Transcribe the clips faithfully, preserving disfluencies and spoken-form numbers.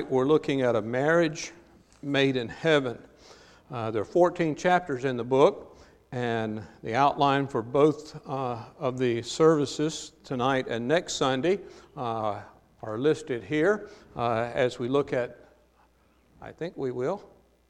tonight we're looking at a marriage made in heaven. Uh, there are fourteen chapters in the book, and the outline for both uh, of the services tonight and next Sunday uh, are listed here uh, as we look at, I think we will.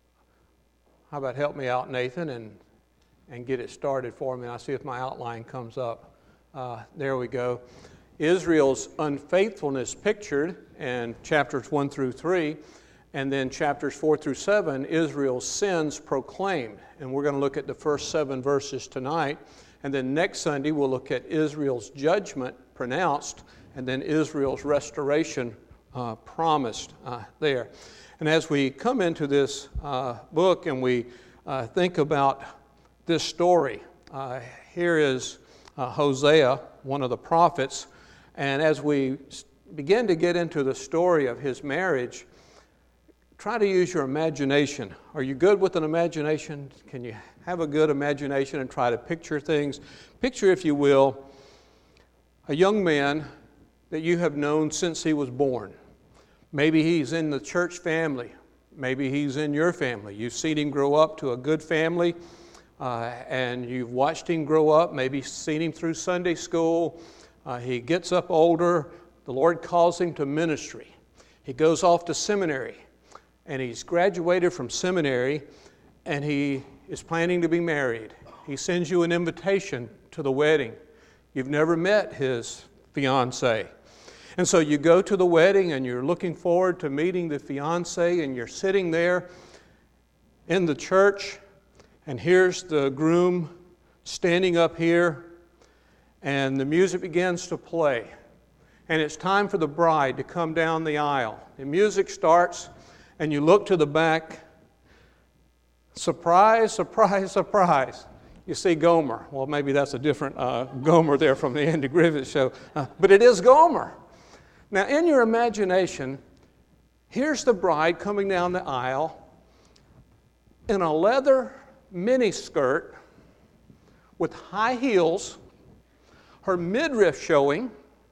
How about help me out, Nathan, and and get it started for me. I'll see if my outline comes up. Uh, there we go. Israel's unfaithfulness pictured in chapters one through three, and then chapters four through seven, Israel's sins proclaimed. And we're going to look at the first seven verses tonight. And then next Sunday, we'll look at Israel's judgment pronounced, and then Israel's restoration uh, promised uh, there. And as we come into this uh, book and we uh, think about this story, uh, here is uh, Hosea, one of the prophets, and as we begin to get into the story of his marriage, try to use your imagination. Are you good with an imagination? Can you have a good imagination and try to picture things? Picture, if you will, a young man that you have known since he was born. Maybe he's in the church family. Maybe he's in your family. You've seen him grow up to a good family, uh, and you've watched him grow up, maybe seen him through Sunday school. Uh, he gets up older. The Lord calls him to ministry. He goes off to seminary, and he's graduated from seminary, and he is planning to be married. He sends you an invitation to the wedding. You've never met his fiancée. And so you go to the wedding, and you're looking forward to meeting the fiancée, and you're sitting there in the church, and here's the groom standing up here, and the music begins to play. And it's time for the bride to come down the aisle. The music starts, and you look to the back. Surprise, surprise, surprise. You see Gomer. Well, maybe that's a different uh, Gomer there from the Andy Griffith show. Uh, but it is Gomer. Now, in your imagination, here's the bride coming down the aisle in a leather miniskirt with high heels, her midriff showing.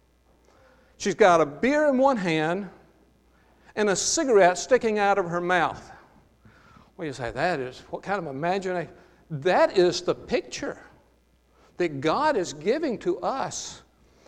She's got a beer in one hand and a cigarette sticking out of her mouth. Well, you say, that is, what kind of imagination? That is the picture that God is giving to us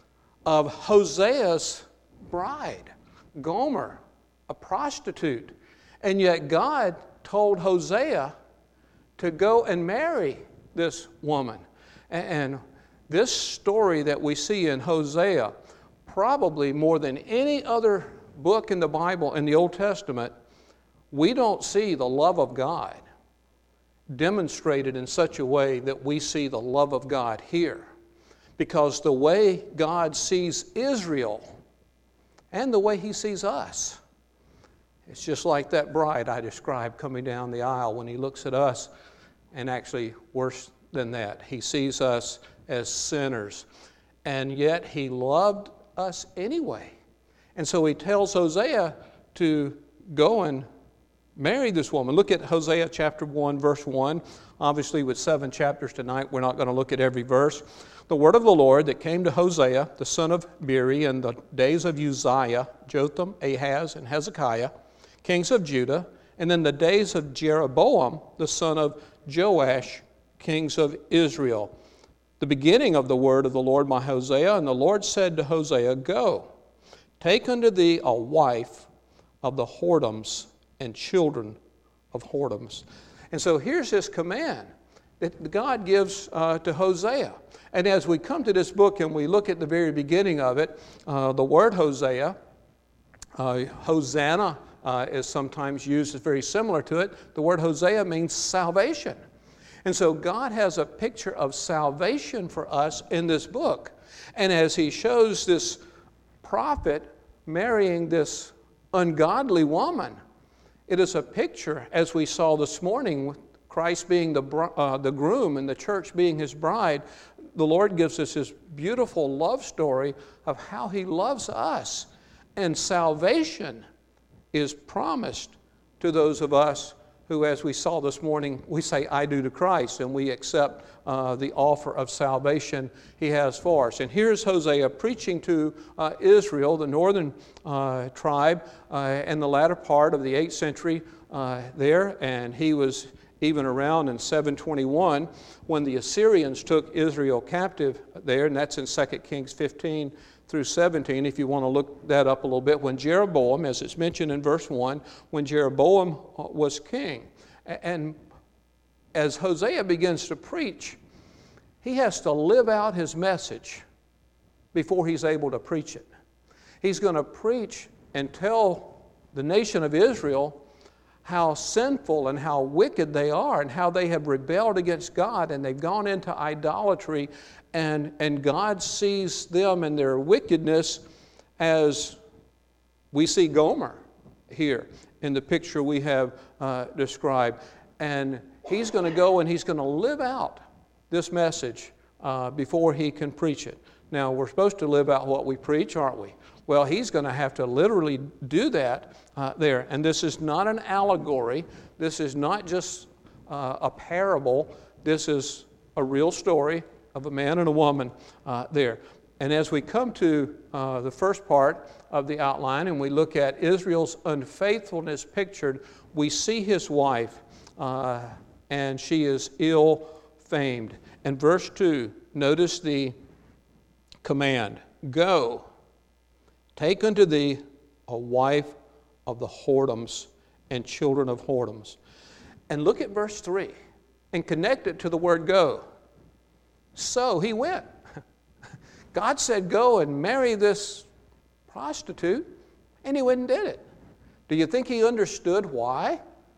of Hosea's bride, Gomer, a prostitute. And yet God told Hosea to go and marry this woman. And this story that we see in Hosea, probably more than any other book in the Bible in the Old Testament, we don't see the love of God demonstrated in such a way that we see the love of God here. Because the way God sees Israel and the way He sees us, it's just like that bride I described coming down the aisle when He looks at us, and actually worse than that, He sees us as sinners. And yet He loved us anyway. And so He tells Hosea to go and marry this woman. Look at Hosea chapter one, verse one. Obviously, with seven chapters tonight, we're not going to look at every verse. The word of the Lord that came to Hosea, the son of Beeri, in the days of Uzziah, Jotham, Ahaz, and Hezekiah, kings of Judah, and in the days of Jeroboam, the son of Joash, kings of Israel. The beginning of the word of the Lord by Hosea, and the Lord said to Hosea, Go, take unto thee a wife of the whoredoms and children of whoredoms. And so here's this command that God gives uh, to Hosea. And as we come to this book and we look at the very beginning of it, uh, the word Hosea, uh, Hosanna uh, is sometimes used as very similar to it. The word Hosea means salvation. And so God has a picture of salvation for us in this book. And as He shows this prophet marrying this ungodly woman, it is a picture, as we saw this morning, with Christ being the, uh, the groom and the church being His bride. The Lord gives us this beautiful love story of how He loves us. And salvation is promised to those of us who, as we saw this morning, we say, I do to Christ, and we accept uh, the offer of salvation he has for us. And here's Hosea preaching to uh, Israel, the northern uh, tribe, uh, in the latter part of the eighth century uh, there, and he was even around in seven twenty-one when the Assyrians took Israel captive there, and that's in Second Kings fifteen through seventeen, if you want to look that up a little bit, when Jeroboam, as it's mentioned in verse one, when Jeroboam was king. And as Hosea begins to preach, he has to live out his message before he's able to preach it. He's going to preach and tell the nation of Israel how sinful and how wicked they are and how they have rebelled against God and they've gone into idolatry, and, and God sees them and their wickedness as we see Gomer here in the picture we have uh, described. And he's going to go and he's going to live out this message uh, before he can preach it. Now, we're supposed to live out what we preach, aren't we? Well, he's going to have to literally do that uh, there. And this is not an allegory. This is not just uh, a parable. This is a real story of a man and a woman uh, there. And as we come to uh, the first part of the outline and we look at Israel's unfaithfulness pictured, we see his wife, uh, and she is ill-famed. And verse two, notice the command, go, take unto thee a wife of the whoredoms and children of whoredoms. And look at verse three and connect it to the word go. So he went. God said, go and marry this prostitute, and he went and did it. Do you think he understood why?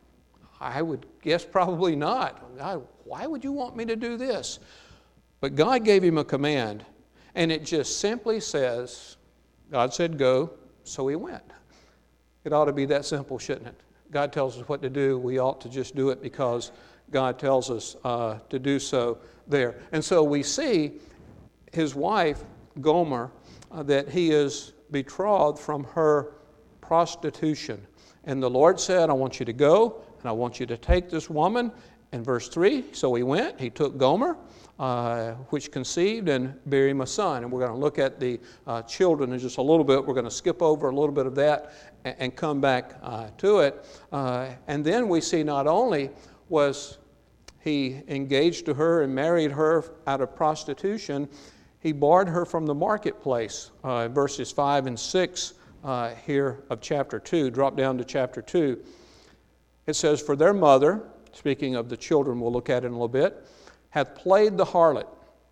I would guess probably not. God, why would you want me to do this? But God gave him a command, and it just simply says, God said go, so he went. It ought to be that simple, shouldn't it? God tells us what to do. We ought to just do it because God tells us uh, to do so there. And so we see his wife, Gomer, uh, that he is betrothed from her prostitution. And the Lord said, I want you to go, and I want you to take this woman. In verse three, so he went, he took Gomer, uh, which conceived and bare him a son. And we're going to look at the uh, children in just a little bit. We're going to skip over a little bit of that and, and come back uh, to it. Uh, and then we see not only was he engaged to her and married her out of prostitution, he barred her from the marketplace. Uh, verses five and six uh, here of chapter two. Drop down to chapter two. It says, for their mother, speaking of the children we'll look at in a little bit, hath played the harlot.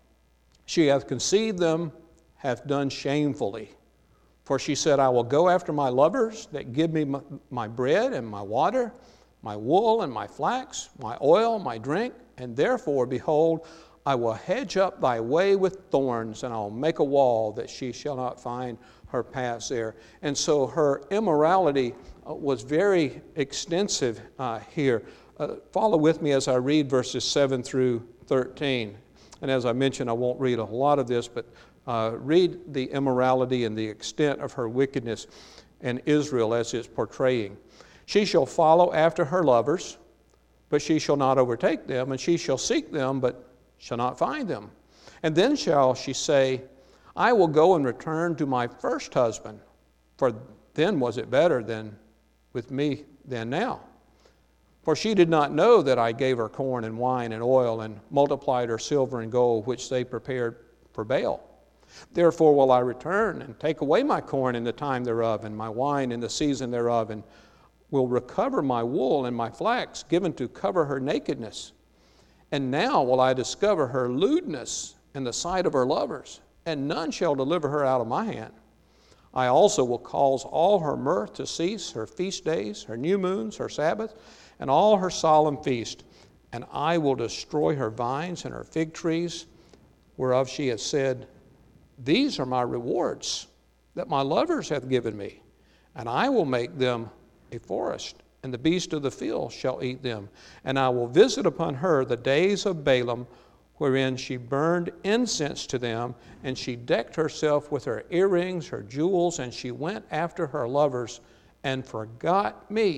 She hath conceived them, hath done shamefully. For she said, I will go after my lovers that give me my, my bread and my water, my wool and my flax, my oil, my drink, and therefore, behold, I will hedge up thy way with thorns, and I will make a wall that she shall not find her paths there. And so her immorality uh, was very extensive uh, here. Uh, follow with me as I read verses seven through thirteen. And as I mentioned, I won't read a lot of this, but uh, read the immorality and the extent of her wickedness in Israel as it's portraying. She shall follow after her lovers, but she shall not overtake them, and she shall seek them, but shall not find them. And then shall she say, I will go and return to my first husband, for then was it better than with me than now. For she did not know that I gave her corn and wine and oil, and multiplied her silver and gold, which they prepared for Baal. Therefore will I return and take away my corn in the time thereof, and my wine in the season thereof, and will recover my wool and my flax, given to cover her nakedness. And now will I discover her lewdness in the sight of her lovers, and none shall deliver her out of my hand. I also will cause all her mirth to cease, her feast days, her new moons, her Sabbaths, and all her solemn feast. And I will destroy her vines and her fig trees, whereof she has said, these are my rewards that my lovers have given me. And I will make them a forest, and the beast of the field shall eat them. And I will visit upon her the days of Balaam, wherein she burned incense to them, and she decked herself with her earrings, her jewels, and she went after her lovers, and forgot me,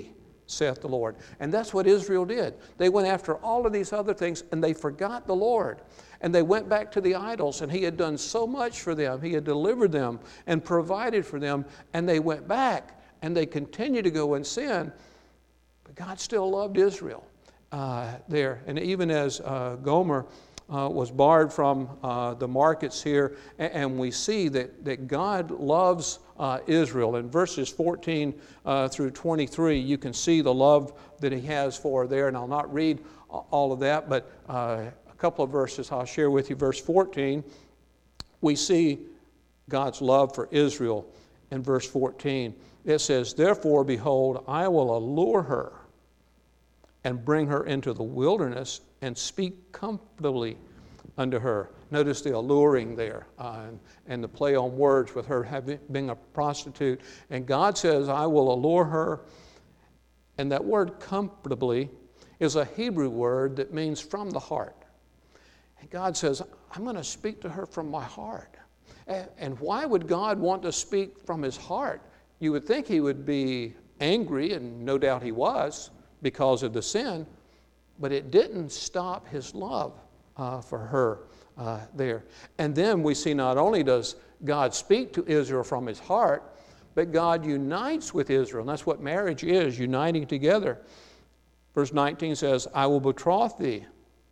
saith the Lord. And that's what Israel did. They went after all of these other things, and they forgot the Lord. And they went back to the idols, and he had done so much for them. He had delivered them and provided for them, and they went back, and they continued to go and sin. But God still loved Israel uh, there. And even as uh, Gomer uh, was barred from uh, the markets here, and, and we see that, that God loves uh, Israel. In verses fourteen uh, through twenty-three, you can see the love that he has for her there. And I'll not read all of that, but uh, a couple of verses I'll share with you. Verse fourteen, we see God's love for Israel in verse fourteen. It says, therefore, behold, I will allure her and bring her into the wilderness and speak comfortably unto her. Notice the alluring there uh, and, and the play on words with her having, being a prostitute. And God says, I will allure her. And that word comfortably is a Hebrew word that means from the heart. And God says, I'm going to speak to her from my heart. And, and why would God want to speak from his heart? You would think he would be angry, and no doubt he was, because of the sin, but it didn't stop his love uh, for her uh, there. And then we see not only does God speak to Israel from his heart, but God unites with Israel. And that's what marriage is, uniting together. Verse nineteen says, I will betroth thee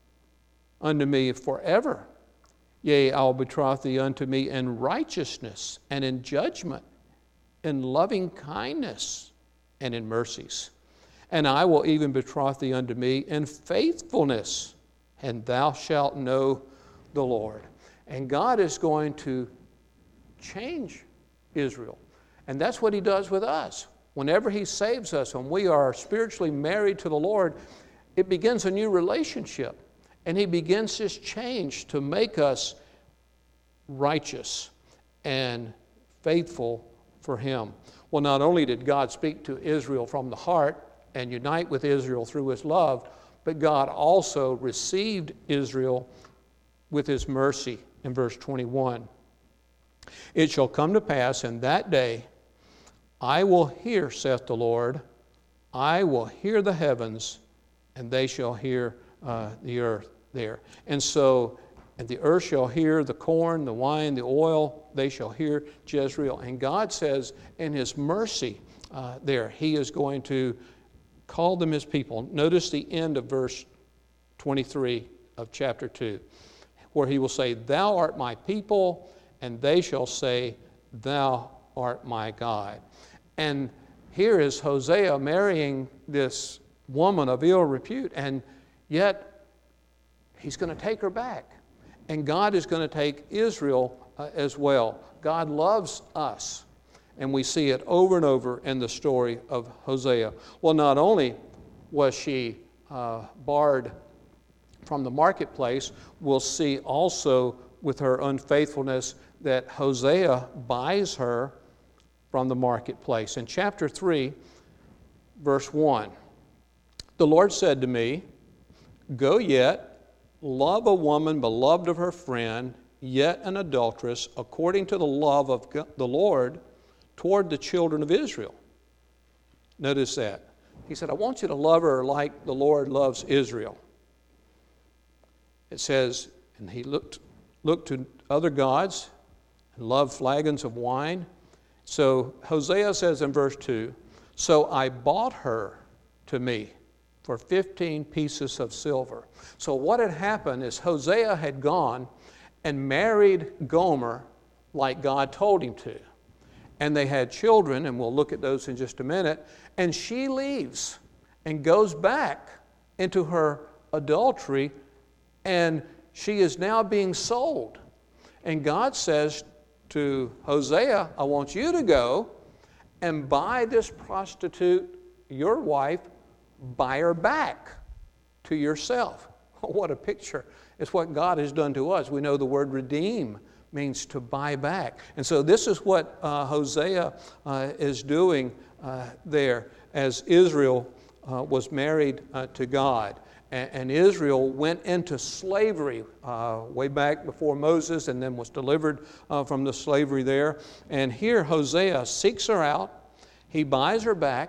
unto me forever. Yea, I will betroth thee unto me in righteousness and in judgment, in loving kindness and in mercies. And I will even betroth thee unto me in faithfulness, and thou shalt know the Lord. And God is going to change Israel. And that's what he does with us. Whenever he saves us, when we are spiritually married to the Lord, it begins a new relationship. And he begins this change to make us righteous and faithful for him. Well, not only did God speak to Israel from the heart and unite with Israel through his love, but God also received Israel with his mercy in verse twenty-one. It shall come to pass in that day, I will hear, saith the Lord, I will hear the heavens, and they shall hear uh, the earth there. And so, and the earth shall hear the corn, the wine, the oil, they shall hear Jezreel. And God says in his mercy uh, there, he is going to call them his people. Notice the end of verse twenty-three of chapter two, where he will say, thou art my people, and they shall say, thou art my God. And here is Hosea marrying this woman of ill repute, and yet he's going to take her back. And God is going to take Israel uh, as well. God loves us. And we see it over and over in the story of Hosea. Well, not only was she uh, barred from the marketplace, we'll see also with her unfaithfulness that Hosea buys her from the marketplace. In chapter three, verse one, the Lord said to me, go yet, love a woman beloved of her friend, yet an adulteress, according to the love of the Lord toward the children of Israel. Notice that. He said, I want you to love her like the Lord loves Israel. It says, and he looked, looked to other gods and loved flagons of wine. So Hosea says in verse two, so I bought her to me for fifteen pieces of silver. So what had happened is Hosea had gone and married Gomer like God told him to. And they had children, and we'll look at those in just a minute. And she leaves and goes back into her adultery, and she is now being sold. And God says to Hosea, I want you to go and buy this prostitute, your wife, buy her back to yourself. What a picture. It's what God has done to us. We know the word redeem means to buy back. And so this is what uh, Hosea uh, is doing uh, there as Israel uh, was married uh, to God. And, and Israel went into slavery uh, way back before Moses and then was delivered uh, from the slavery there. And here Hosea seeks her out. He buys her back,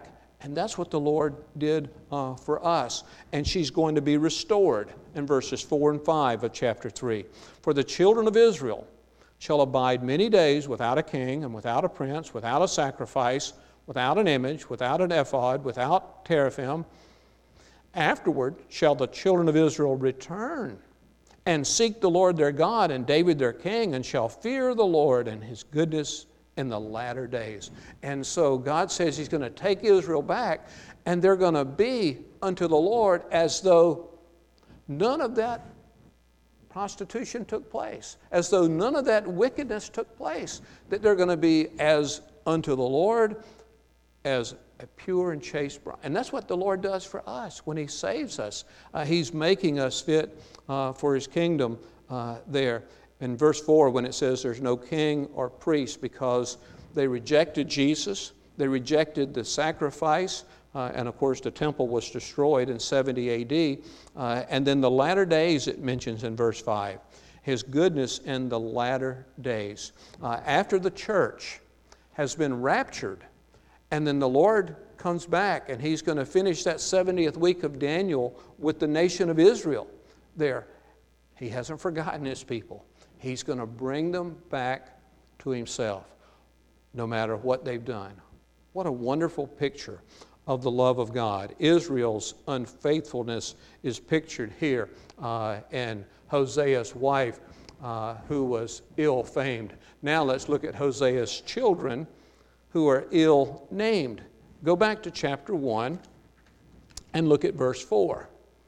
And that's what the Lord did uh, for us. And she's going to be restored in verses four and five of chapter three. For the children of Israel shall abide many days without a king and without a prince, without a sacrifice, without an image, without an ephod, without teraphim. Afterward shall the children of Israel return and seek the Lord their God and David their king, and shall fear the Lord and his goodness in the latter days. And so God says he's going to take Israel back, and they're going to be unto the Lord as though none of that prostitution took place, as though none of that wickedness took place, that they're going to be as unto the Lord as a pure and chaste bride. And that's what the Lord does for us when he saves us. Uh, he's making us fit uh, for his kingdom uh, there. In verse four, when it says there's no king or priest because they rejected Jesus, they rejected the sacrifice, uh, and of course the temple was destroyed in seventy A D. Uh, and then the latter days it mentions in verse five, his goodness in the latter days. Uh, after the church has been raptured, and then the Lord comes back, and he's going to finish that seventieth week of Daniel with the nation of Israel there. He hasn't forgotten his people. He's going to bring them back to himself, no matter what they've done. What a wonderful picture of the love of God. Israel's unfaithfulness is pictured here, uh, and Hosea's wife, uh, who was ill-famed. Now let's look at Hosea's children, who are ill-named. Go back to chapter one and look at verse four.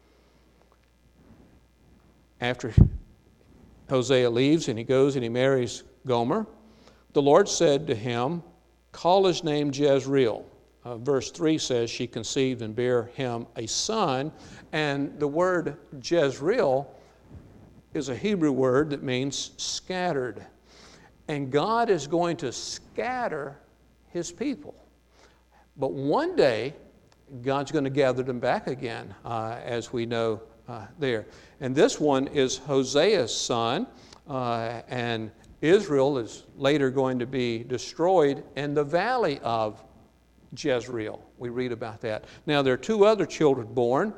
After Hosea leaves and he goes and he marries Gomer, the Lord said to him, call his name Jezreel. Uh, verse three says, she conceived and bare him a son. And the word Jezreel is a Hebrew word that means scattered. And God is going to scatter his people. But one day, God's going to gather them back again, uh, as we know uh, there. And this one is Hosea's son, uh, and Israel is later going to be destroyed in the valley of Jezreel. We read about that. Now, there are two other children born,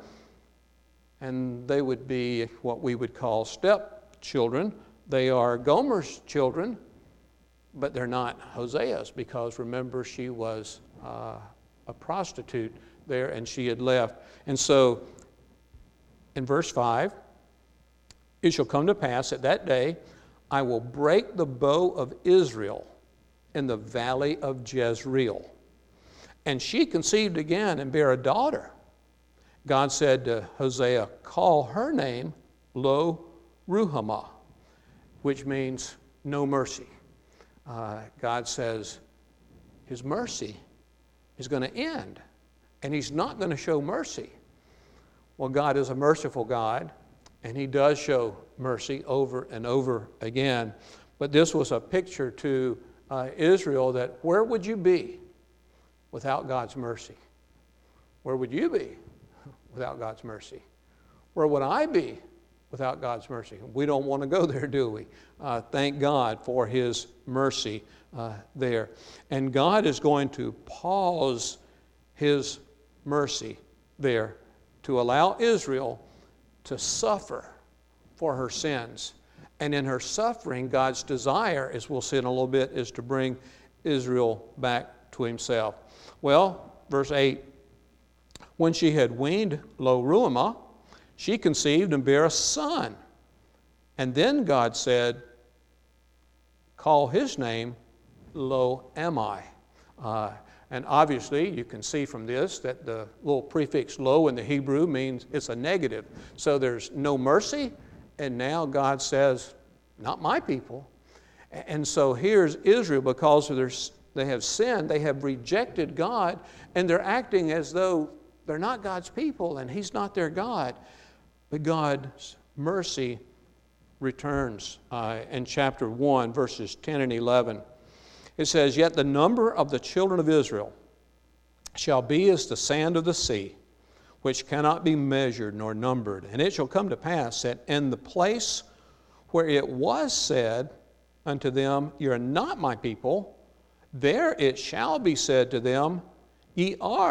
and they would be what we would call stepchildren. They are Gomer's children, but they're not Hosea's, because remember, she was uh, a prostitute there and she had left. And so in verse five, it shall come to pass at that day, I will break the bow of Israel in the valley of Jezreel. And she conceived again and bare a daughter. God said to Hosea, call her name Lo Ruhamah, which means no mercy. Uh, God says his mercy is going to end, and he's not going to show mercy. Well, God is a merciful God, and he does show mercy over and over again. But this was a picture to uh, Israel that where would you be without God's mercy? Where would you be without God's mercy? Where would I be without God's mercy? We don't want to go there, do we? Uh, thank God for his mercy uh, there. And God is going to pause his mercy there to allow Israel to suffer for her sins. And in her suffering, God's desire, as we'll see in a little bit, is to bring Israel back to himself. Well, verse eight, when she had weaned Lo Ruhamah, she conceived and bare a son. And then God said, call his name Lo Ammi. Uh, and obviously, you can see from this that the little prefix lo in the Hebrew means it's a negative. So there's no mercy, and now God says, not my people. And so here's Israel, because of their, they have sinned, they have rejected God, and they're acting as though they're not God's people and he's not their God. But God's mercy returns uh, in chapter one, verses ten and eleven. It says, yet the number of the children of Israel shall be as the sand of the sea, which cannot be measured nor numbered. And it shall come to pass that in the place where it was said unto them, ye are not my people, there it shall be said to them, ye are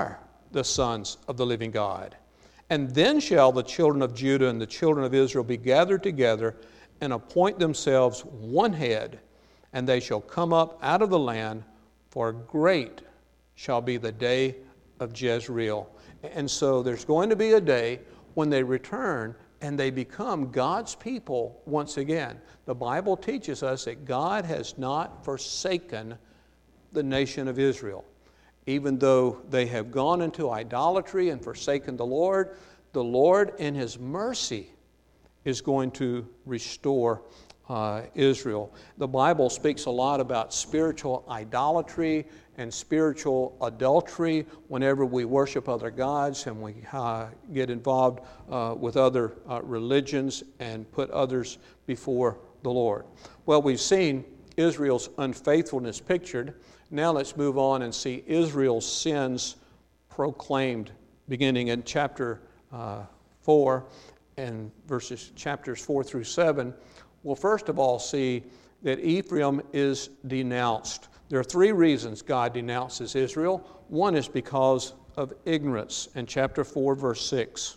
the sons of the living God. And then shall the children of Judah and the children of Israel be gathered together and appoint themselves one head, and they shall come up out of the land, for great shall be the day of Jezreel. And so there's going to be a day when they return and they become God's people once again. The Bible teaches us that God has not forsaken the nation of Israel. Even though they have gone into idolatry and forsaken the Lord, the Lord in His mercy is going to restore uh, Israel. The Bible speaks a lot about spiritual idolatry and spiritual adultery whenever we worship other gods and we uh, get involved uh, with other uh, religions and put others before the Lord. Well, we've seen Israel's unfaithfulness pictured. Now let's move on and see Israel's sins proclaimed, beginning in chapter uh, four and verses chapters four through seven. We'll first of all see that Ephraim is denounced. There are three reasons God denounces Israel. One is because of ignorance. In chapter four, verse six,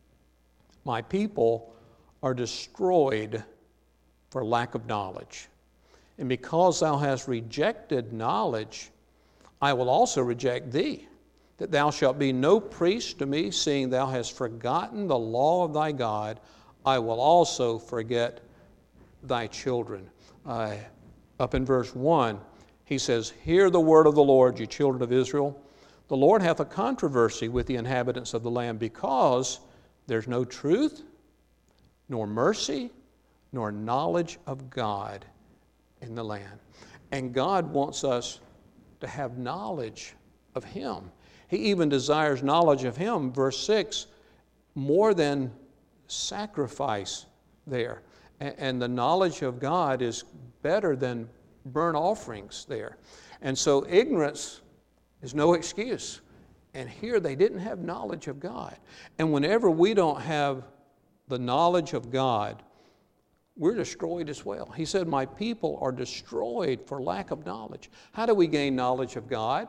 my people are destroyed for lack of knowledge. And because thou hast rejected knowledge, I will also reject thee, that thou shalt be no priest to me, seeing thou hast forgotten the law of thy God. I will also forget thy children. Uh, up in verse one, he says, hear the word of the Lord, you children of Israel. The Lord hath a controversy with the inhabitants of the land, because there's no truth, nor mercy, nor knowledge of God in the land. And God wants us to have knowledge of Him. He even desires knowledge of Him, verse six, more than sacrifice there. And the knowledge of God is better than burnt offerings there. And so ignorance is no excuse. And here they didn't have knowledge of God. And whenever we don't have the knowledge of God, we're destroyed as well. He said, my people are destroyed for lack of knowledge. How do we gain knowledge of God?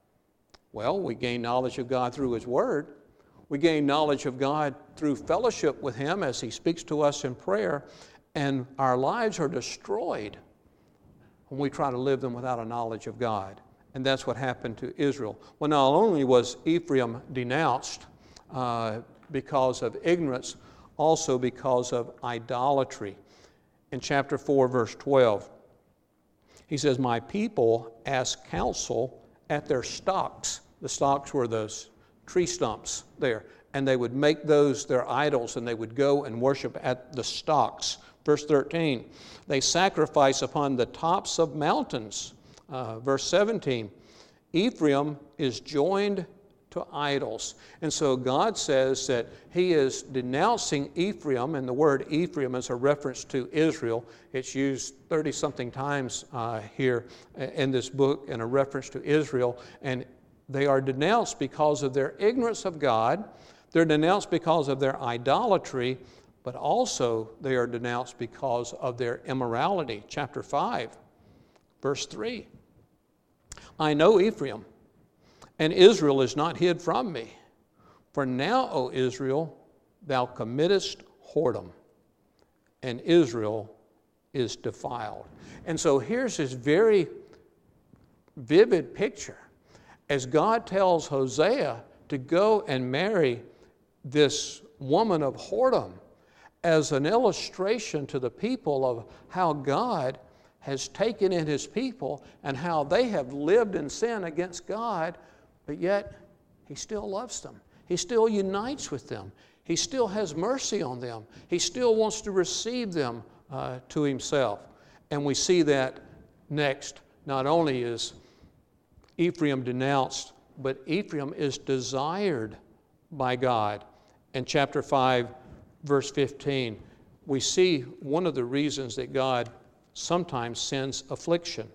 Well, we gain knowledge of God through His Word. We gain knowledge of God through fellowship with Him as He speaks to us in prayer. And our lives are destroyed when we try to live them without a knowledge of God. And that's what happened to Israel. Well, not only was Ephraim denounced uh, because of ignorance, also because of idolatry. In chapter four, verse twelve, he says, my people ask counsel at their stocks. The stocks were those tree stumps there. And they would make those their idols, and they would go and worship at the stocks. Verse thirteen, they sacrifice upon the tops of mountains. Uh, verse seventeen, Ephraim is joined to idols. And so God says that He is denouncing Ephraim, and the word Ephraim is a reference to Israel. It's used thirty-something times uh, here in this book in a reference to Israel. And they are denounced because of their ignorance of God. They're denounced because of their idolatry, but also they are denounced because of their immorality. Chapter five, verse three. I know Ephraim, and Israel is not hid from me. For now, O Israel, thou committest whoredom, and Israel is defiled. And so here's this very vivid picture. As God tells Hosea to go and marry this woman of whoredom as an illustration to the people of how God has taken in His people and how they have lived in sin against God, but yet He still loves them. He still unites with them. He still has mercy on them. He still wants to receive them uh, to Himself. And we see that next. Not only is Ephraim denounced, but Ephraim is desired by God. In chapter five, verse fifteen, we see one of the reasons that God sometimes sends affliction.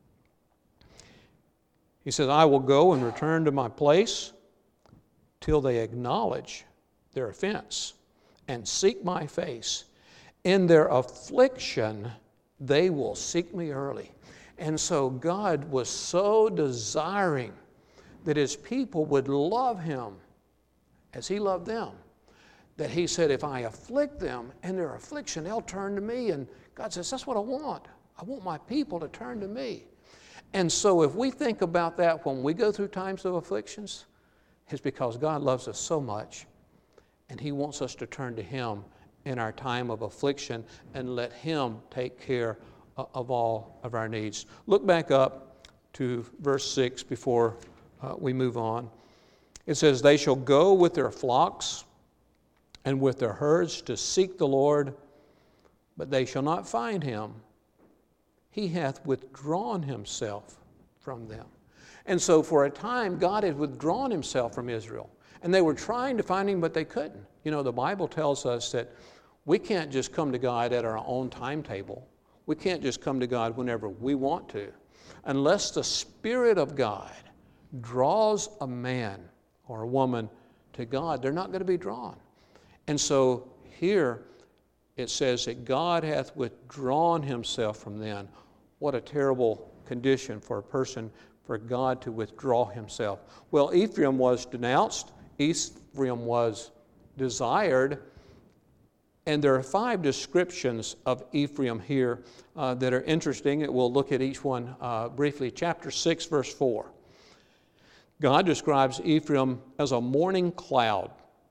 He says, I will go and return to my place till they acknowledge their offense and seek my face. In their affliction, they will seek me early. And so God was so desiring that his people would love him as he loved them. That he said, if I afflict them in their affliction, they'll turn to me. And God says, that's what I want. I want my people to turn to me. And so if we think about that when we go through times of afflictions, it's because God loves us so much, and he wants us to turn to him in our time of affliction and let him take care of all of our needs. Look back up to verse six before uh, we move on. It says, they shall go with their flocks and with their herds to seek the Lord, but they shall not find him. He hath withdrawn himself from them. And so for a time, God had withdrawn himself from Israel. And they were trying to find him, but they couldn't. You know, the Bible tells us that we can't just come to God at our own timetable. We can't just come to God whenever we want to. Unless the Spirit of God draws a man or a woman to God, they're not going to be drawn. And so here it says that God hath withdrawn himself from them. What a terrible condition for a person, for God to withdraw himself. Well, Ephraim was denounced. Ephraim was desired. And there are five descriptions of Ephraim here uh, that are interesting. We'll look at each one uh, briefly. Chapter six, verse four. God describes Ephraim as a morning cloud.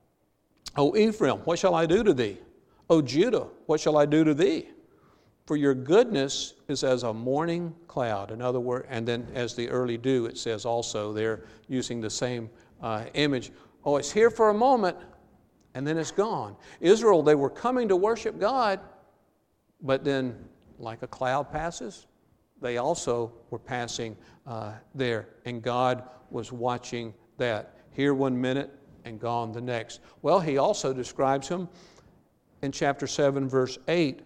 O Ephraim, what shall I do to thee? O Judah, what shall I do to thee? For your goodness is as a morning cloud. In other words, and then as the early dew, it says also, they're using the same uh, image. Oh, it's here for a moment, and then it's gone. Israel, they were coming to worship God, but then like a cloud passes, they also were passing uh, there, and God was watching that. Here one minute and gone the next. Well, he also describes him in chapter seven, verse eight,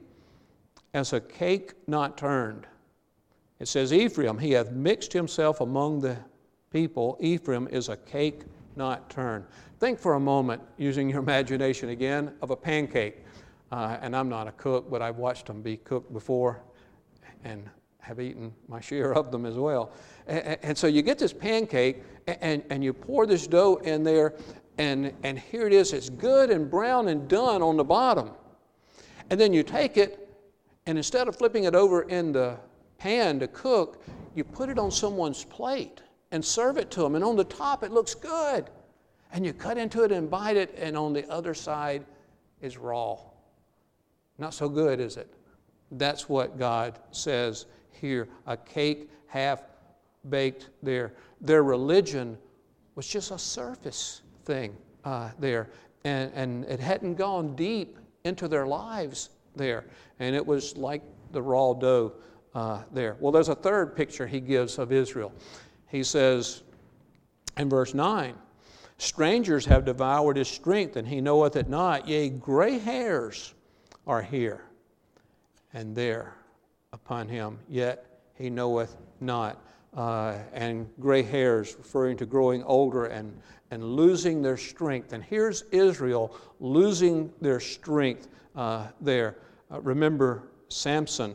as a cake not turned. It says, Ephraim, he hath mixed himself among the people. Ephraim is a cake not turned. Think for a moment, using your imagination again, of a pancake. Uh, and I'm not a cook, but I've watched them be cooked before and have eaten my share of them as well. And, and so you get this pancake, and, and you pour this dough in there, and, and here it is. It's good and brown and done on the bottom. And then you take it, and instead of flipping it over in the pan to cook, you put it on someone's plate and serve it to them. And on the top, it looks good. And you cut into it and bite it, and on the other side is raw. Not so good, is it? That's what God says here. A cake half baked there. Their religion was just a surface thing uh, there. And, and it hadn't gone deep into their lives there. And it was like the raw dough uh, there. Well, there's a third picture he gives of Israel. He says in verse nine, strangers have devoured his strength, and he knoweth it not. Yea, gray hairs are here and there upon him, yet he knoweth not. Uh, and gray hairs, referring to growing older and, and losing their strength. And here's Israel losing their strength uh, there. Uh, remember, Samson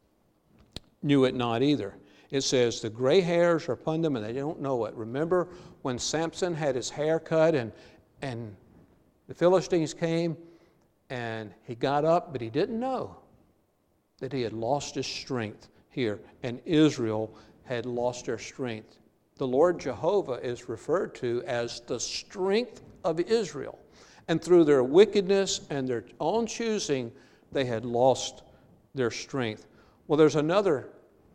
knew it not either. It says the gray hairs are upon them and they don't know it. Remember when Samson had his hair cut and, and the Philistines came and he got up, but he didn't know that he had lost his strength here. And Israel had lost their strength. The Lord Jehovah is referred to as the strength of Israel. And through their wickedness and their own choosing, they had lost their strength. Well, there's another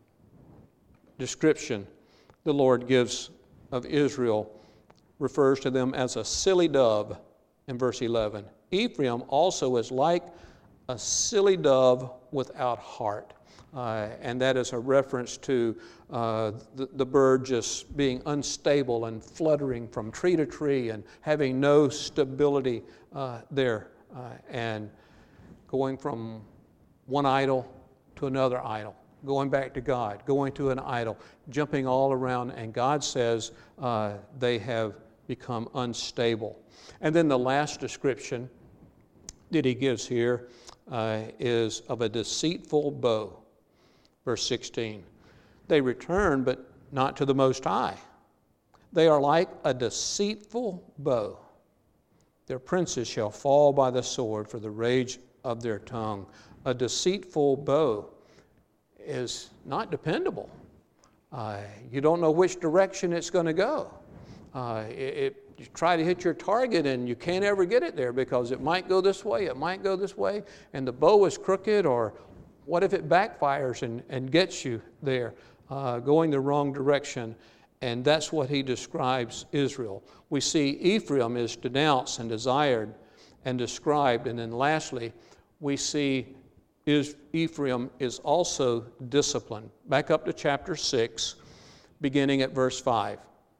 description the Lord gives of Israel, refers to them as a silly dove in verse eleven. Ephraim also is like a silly dove without heart. Uh, and that is a reference to uh, the, the bird just being unstable and fluttering from tree to tree and having no stability uh, there uh, and going from one idol to another idol, going back to God, going to an idol, jumping all around. And God says uh, they have become unstable. And then the last description that he gives here uh, is of a deceitful bow. Verse sixteen, they return, but not to the Most High. They are like a deceitful bow. Their princes shall fall by the sword for the rage of their tongue. A deceitful bow is not dependable. Uh, you don't know which direction it's going to go. Uh, it, it, you try to hit your target and you can't ever get it there because it might go this way, it might go this way, and the bow is crooked, or what if it backfires and, and gets you there, uh, going the wrong direction? And that's what he describes Israel. We see Ephraim is denounced and desired and described. And then lastly, we see is Ephraim is also disciplined. Back up to chapter six, beginning at verse five.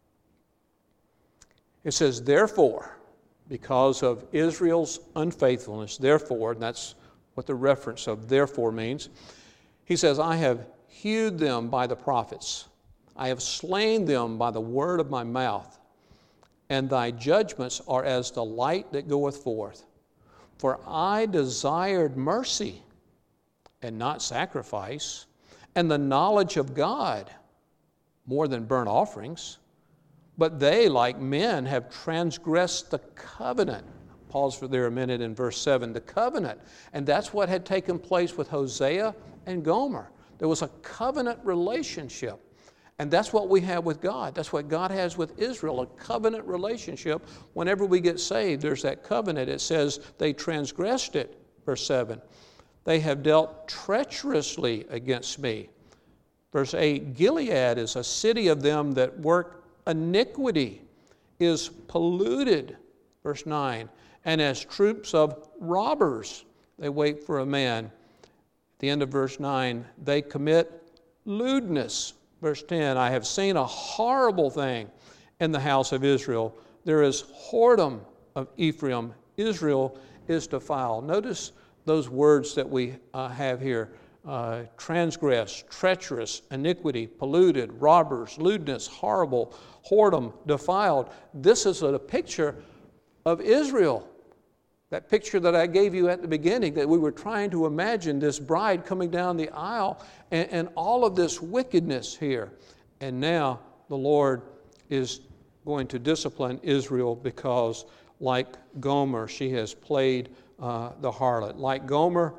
It says, therefore, because of Israel's unfaithfulness, therefore, and that's what the reference of therefore means, he says, I have hewed them by the prophets. I have slain them by the word of my mouth, and thy judgments are as the light that goeth forth. For I desired mercy and not sacrifice, and the knowledge of God more than burnt offerings. But they, like men, have transgressed the covenant. Pause for there a minute in verse seven. The covenant. And that's what had taken place with Hosea and Gomer. There was a covenant relationship. And that's what we have with God. That's what God has with Israel, a covenant relationship. Whenever we get saved, there's that covenant. It says they transgressed it, verse seven. They have dealt treacherously against me. Verse eight, Gilead is a city of them that work iniquity, is polluted. Verse nine, and as troops of robbers, they wait for a man. At the end of verse nine, they commit lewdness. Verse ten, I have seen a horrible thing in the house of Israel. There is whoredom of Ephraim. Israel is defiled. Notice those words that we uh, have here. Uh, transgress, treacherous, iniquity, polluted, robbers, lewdness, horrible, whoredom, defiled. This is a picture of Israel. That picture that I gave you at the beginning, that we were trying to imagine this bride coming down the aisle and, and all of this wickedness here. And now the Lord is going to discipline Israel because, like Gomer, she has played uh, the harlot. Like Gomer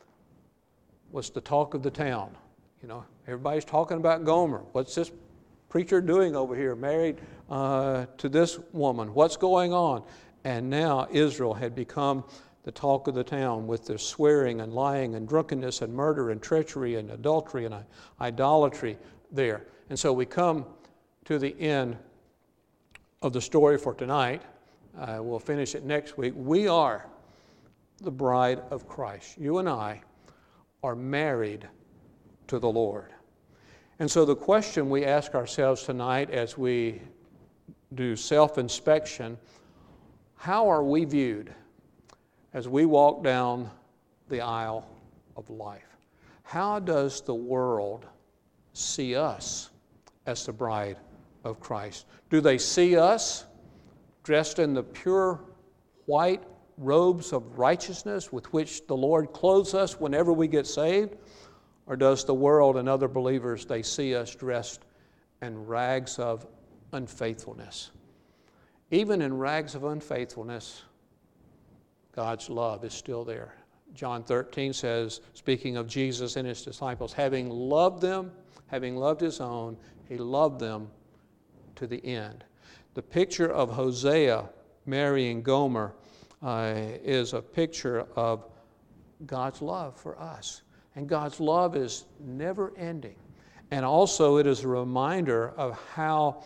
was the talk of the town. You know, everybody's talking about Gomer. What's this preacher doing over here, married uh, to this woman? What's going on? And now Israel had become the talk of the town with their swearing and lying and drunkenness and murder and treachery and adultery and idolatry there. And so we come to the end of the story for tonight. Uh, we'll finish it next week. We are the bride of Christ. You and I are married to the Lord. And so the question we ask ourselves tonight as we do self-inspection, how are we viewed as we walk down the aisle of life? How does the world see us as the bride of Christ? Do they see us dressed in the pure white robes of righteousness with which the Lord clothes us whenever we get saved? Or does the world and other believers, they see us dressed in rags of unfaithfulness? Even in rags of unfaithfulness, God's love is still there. John thirteen says, speaking of Jesus and his disciples, having loved them, having loved his own, he loved them to the end. The picture of Hosea marrying Gomer uh, is a picture of God's love for us. And God's love is never ending. And also it is a reminder of how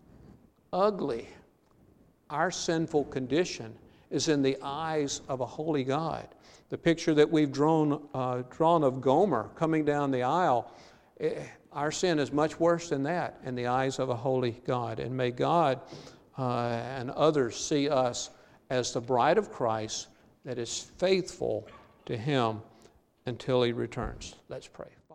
ugly our sinful condition is in the eyes of a holy God. The picture that we've drawn, uh, drawn of Gomer coming down the aisle, eh, our sin is much worse than that in the eyes of a holy God. And may God uh, and others see us as the bride of Christ that is faithful to him until he returns. Let's pray.